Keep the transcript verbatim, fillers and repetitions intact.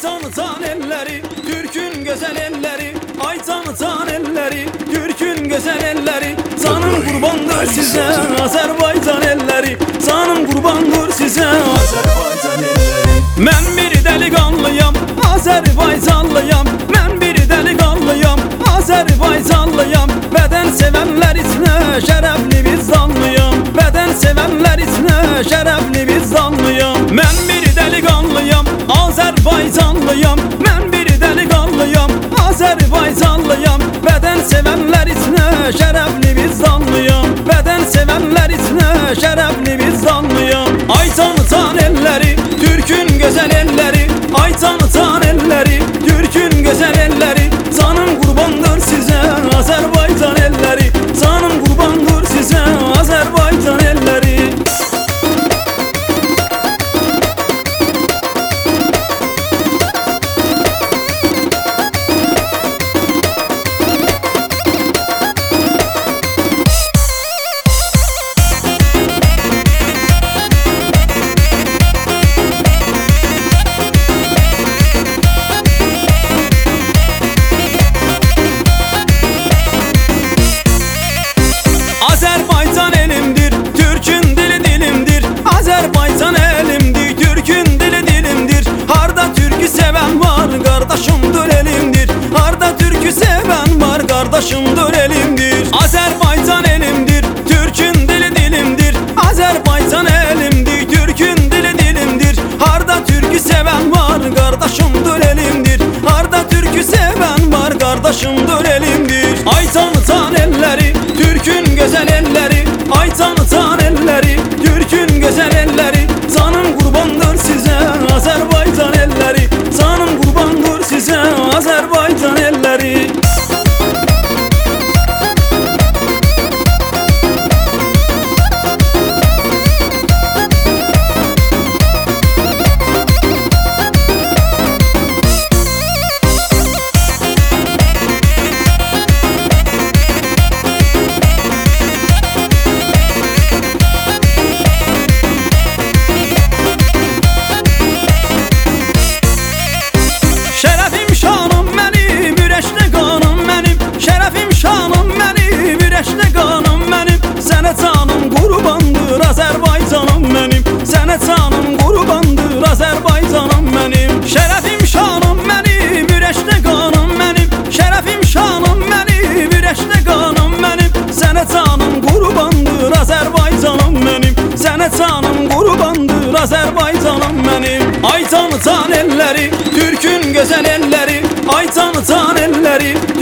tanıtan elleri, Türk'ün güzel elleri. Ay tanıtan elleri, Türk'ün güzel elleri. Canım kurbandır size Azerbaycan elleri. Canım kurbandır size Azerbaycan elleri. Ben bir delikanlıyam, Azerbaycanlıyam. Ben bir delikanlıyam, Azerbaycanlıyam. Beden sevenler içine şerefli biz zanlıyam. Beden sevenler içine şerefli biz zanlıyam. Ben bir delikanlıyam, Azerbaycanlıyam. Ben bir delikanlıyam, Azerbaycanlıyam. Beden sevenler içine şerefli biz zanlıyam. Beden sevenler içine şerefli biz zanlıyam. Ay tanıtan elleri, Türk'ün güzel elleri. Ay tanıtan elleri, Türk'ün güzel elleri. Canım kurbandır size Azerbaycan elleri. Canım kurbandır size Azerbaycan elleri. Azerbaycan elimdir, Türk'ün dili dilimdir. Azerbaycan elimdir, Türk'ün dili dilimdir. Harda Türk'ü seven var, kardeşimdir elimdir. Harda Türk'ü seven var, kardeşimdir elimdir. Azerbaycan elimdir, Türk'ün dili dilimdir. Azerbaycan elimdir, Türk'ün dili dilimdir. Harda Türk'ü seven var, kardeşimdir elimdir. Harda Türk'ü seven var, kardeşimdir elimdir. Ay tanıtan elleri, Türk'ün güzel elleri. Ay tanıtan elleri, Türk'ün güzel elleri. Canım kurbandır size Azerbaycan elleri. Canım kurbandır size Azerbaycan elleri. Şerefim şanım benim, üreşli kanım benim. Şerefim şanım benim, üreşli kanım benim. Sene canım kurbandır Azerbaycanım benim. Sene canım kurbandır Azerbaycanım benim. Şerefim şanım benim, üreşli kanım benim. Şerefim şanım benim, üreşli kanım benim. Sene canım kurbandır Azerbaycanım benim. Sene canım kurbandır Azerbaycanım benim. Ay tanıtan elleri, Türk'ün güzel elleri. Ay tanıtan elleri,